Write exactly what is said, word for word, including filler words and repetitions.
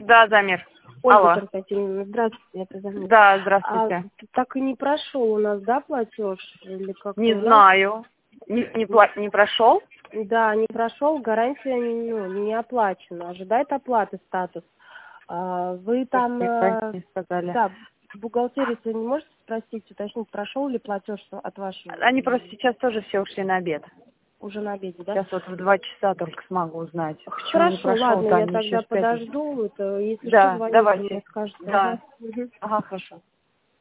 Да, Замир. Ольга Алло. Константиновна, здравствуйте, это Замир. Да, А, здравствуйте. так и не прошел у нас, да, платеж? Или как-то Не у нас? знаю. Не, не, пла- не прошел? Да, не прошел, гарантия ну, не оплачена. Ожидает оплаты статус. А, вы там, э, Не сказали. да, в бухгалтерии вы не можете спросить, уточнить, прошел ли платеж от вашего? Они просто сейчас тоже все ушли на обед. Уже на обеде, да? Сейчас вот в два часа только смогу узнать. Почему не Хорошо, прошел, ладно, то я они еще тогда в пятницу. подожду. Это, если что, Да, звоните, мне давайте. скажете. Да. Ага. Мгм. Ага, хорошо.